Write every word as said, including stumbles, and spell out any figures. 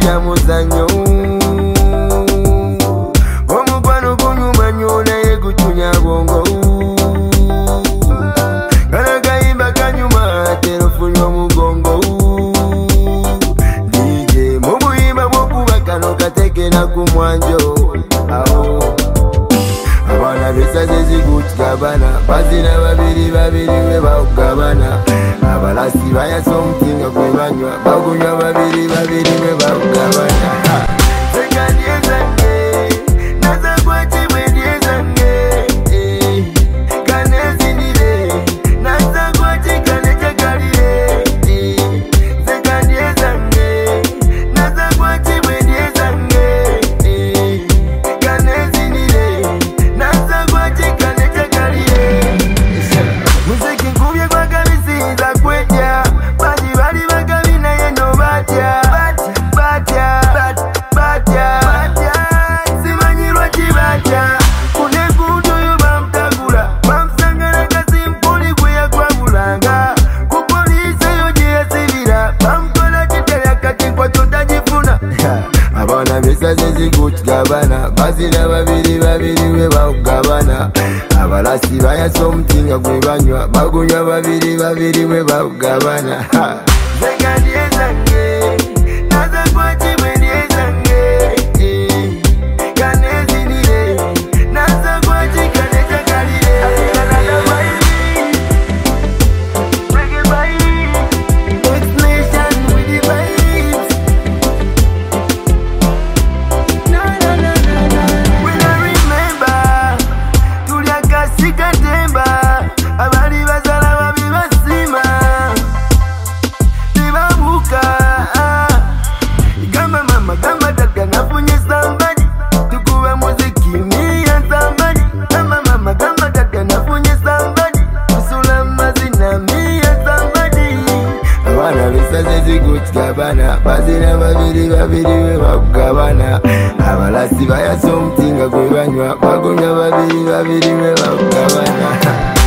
na muzanyo omukwano gunyuma nnyo naye gutunya bwongo kana kayimba kanyuma terofunya omugongo D J mu buyimba bw'okuba kano katekera ku mwanjo awo abana besaze zigutugabana bazina babiri babiri we bawugabana abalasi bayasa omutinga gwe banywa bagunywa babiri babiri we bawugabana abana besaze zigutugabana bazina babiri babiri we bawugabana abalasi bayasa omutinga gwe banywa bagunywa babiri babiri we bawugabana zigutugabana bazina babiri babiri we bawugabana abalasi bayasa omutinga gwe banywa bagunywa babiri babiri we bawugabana